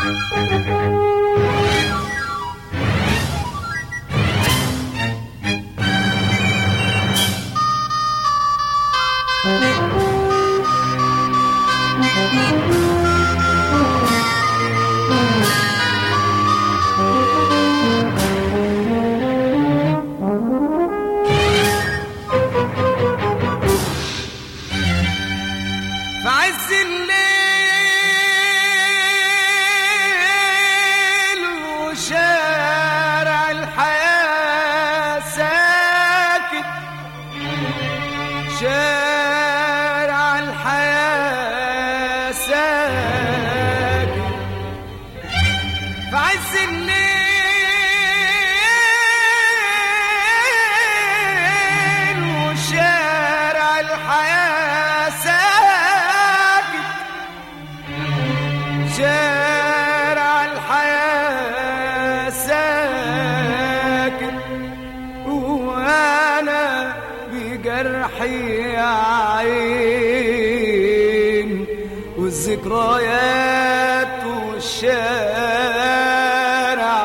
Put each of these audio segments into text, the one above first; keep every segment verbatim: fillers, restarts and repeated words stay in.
شارع الحياة ساكن في عز الليل، وشارع الحياة ساكن، شارع الحياة ساكن، وانا بجرحي عين والذكريات والشارع،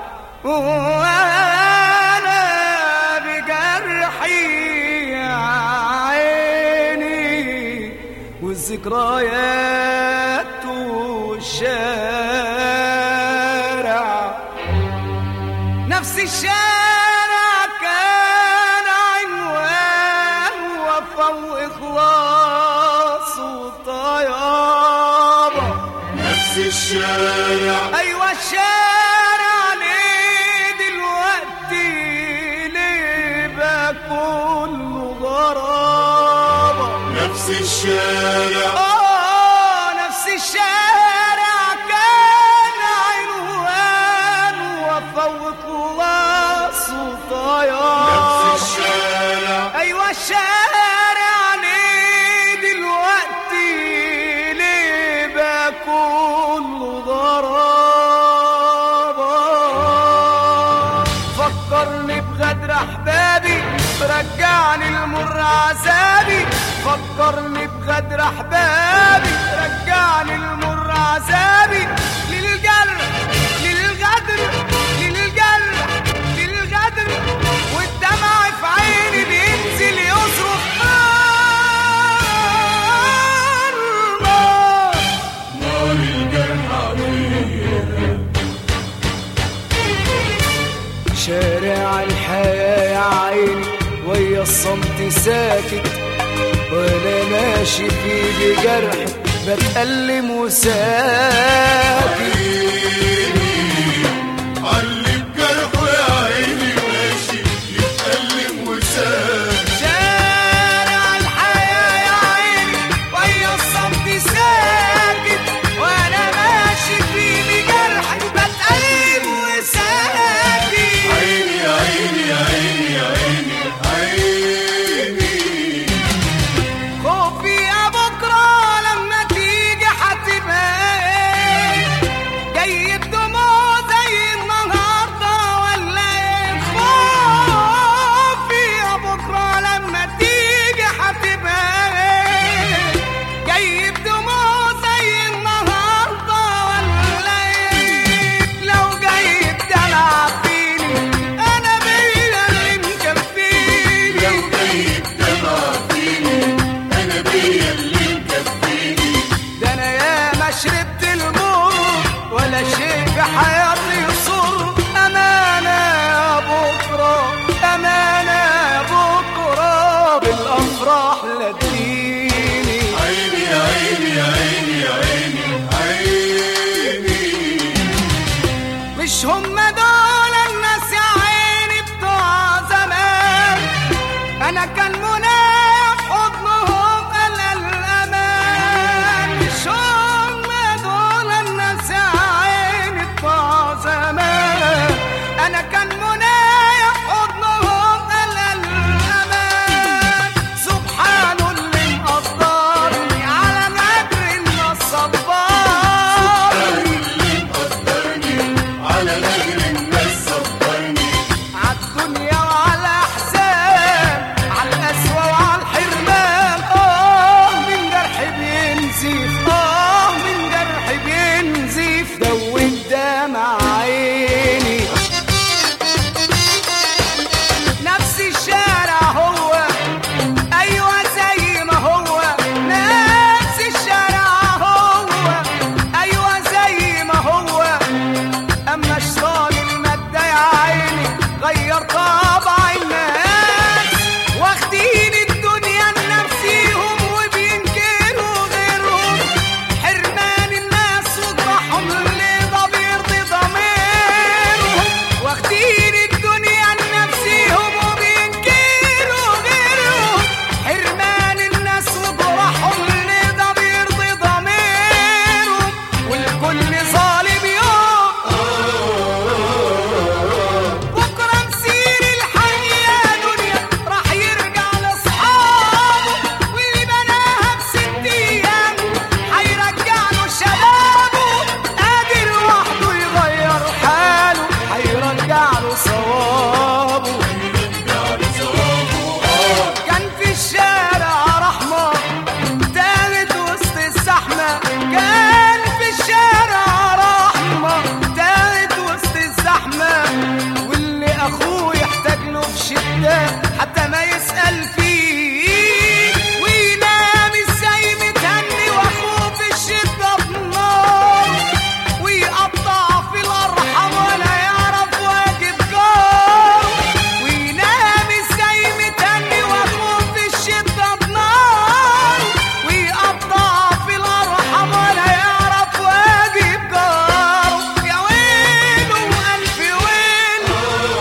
وانا بجرحي عيني والذكريات والشارع. نفس الشارع كان عنوان وفا وإخلاص وطيابة. نفس الشارع، أيوة الشارع، ليه دلوقتي ليه بقى كله غرابة؟ نفس الشارع، آه نفس الشارع كان عنوان وفا وإخلاص وطيابة. نفس الشارع، أيوة الشارع، ليه دلوقتي ليه بقى كله غرابة؟ فكرني بغدر أحبابي، رجعني المر عذابي. فكرني بغدر أحبابي، رجعني المر عذابي. للجرح للغدر للجرح للغدر، والدمع في عيني بينزل يصرخ نار نار نار الجرح عليا. شارع الحياة يا عيني ويا الصمت ساكت، وانا ماشي في بجرح بتألم وساكت. علم جرحه يا عيني ماشي يتألم وساكت. شارع الحياة يا عيني ويا الصمت ساكت، وانا ماشي في بجرح بتألم وساكت. عيني يا عيني يا عيني يا عيني عيني. خوفي يا بكرة لما تيجي حتبان جاي الدموع زي النهاردة ولا ايه؟ خوفي يا بكرة لما تيجي حتبان جاي الدموع زي النهاردة ولا ايه؟ لو جاي الدلع فيني انا بيا اللي مكفيني. لو جاي الدمع فيني أنا بيا اللي مكفيني. ده انا ياما شربت الموت ولا شيء في حياتي يصر. امانه يا بكره، امانه يا بكره، بالافراح لا تجيني. عيني يا عيني يا عيني يا عيني عيني. مش هم دول الناس يا عيني بتوع زمان، انا كان منايا في حضنهم انا الامان. مش هم دول الناس يا عيني بتوع زمان، انا كان منايا في حضنهم انا الامان. سبحانه اللي مقدرني على قدر الناس صبرني. اللي مقدرني على نجر الناس صبرني. عالدنيا وعلى احزان، عالقسوة وعالحرمان. اه من جرح بينزف، اه من جرح بينزف. دوي زحمة كان في الشارع رحمة تاهت وسط الزحمة واللي أخوه يحتاج له في شدة حتى ما يسأل فيه وينام ازاي متهني وأخوه في الشدة بنار ويقطع في الأرحام ولا يعرف واجب جار وينام ازاي متهني وأخوه في الشدة بنار ويقطع في الأرحام ولا يعرف واجب جار يا ويله وألف ويله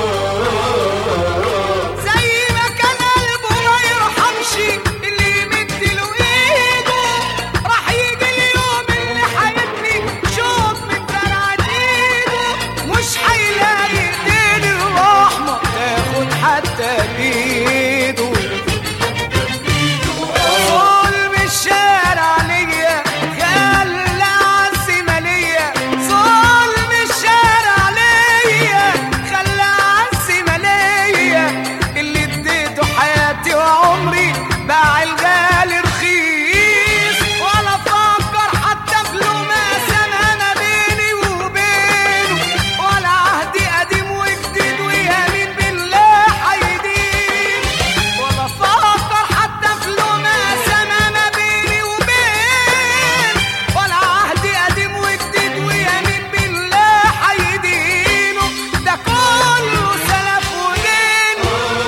زي ما كان قلبه ما يرحمش اللي يمد له ايده راح يجي اليوم اللي هيبني شوط من فرعة ايده مش هيلاقي ايدين الرحمة تاخد حتى بايده ظلم الشارع ليا خلى عزي مالية ظلم الشارع ليا خلى عزي مالية اللي اديته حياتي وعمري باع الغالي رخيص ولا فكر حتى في لماسة انا بيني وبينه ولا عهدي قديم وجديد ويمين بالله هيدين ولا فكر حتى في لماسة انا بيني وبين ولا عهدي قديم وجديد ويمين بالله هيدينه ده كله سلف ودين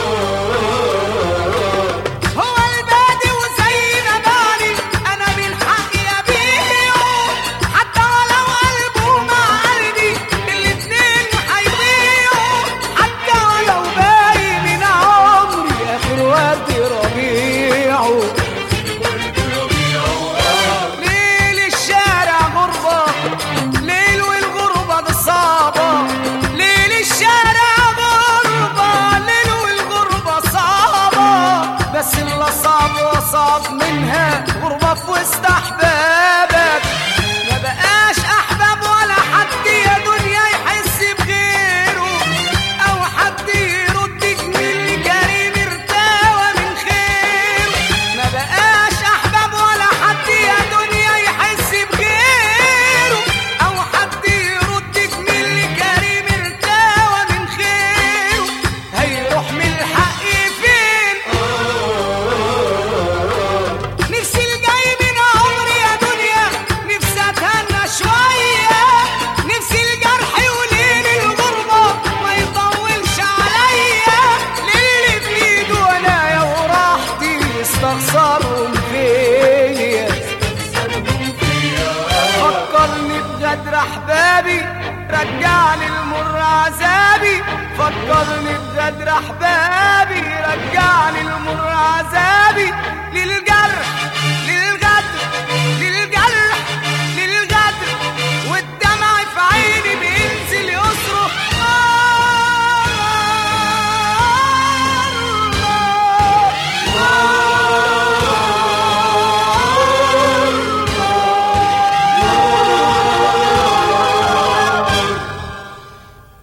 هو البادي وزي ما باني انا من حقي ابيعه حتى ولو قلبه مع قلبي الاتنين هيضيعوا حتى ولو باقي من عمري اخر ورد ربيعه ليل الشارع غربة ليل والغربة دي صعبة ليل الشارع غربة ليل والغربة صعبة بس اللي صعب وصعب منها غربة في وسط أحبابك ما بقاش أحباب ولا حد يا دنيا يحس بغيره أو حد يرد جميل كريم ارتوى من خيره ما بقاش أحباب ولا حد يا دنيا يحس بغيره أو حد يرد جميل كريم ارتوى من خيره هيروح من الحق فين نفسي الجاي من عمري يا دنيا نفسي اتهنى شوية نفسي الجرح وليل الغربة ما يطولش عليا للي في ايده انا وراحتي يستخسرهم فيا فكرني بغدر احبابي رجعني المر عذابي فكرني بغدر احبابي رجعني المر عذابي للجرح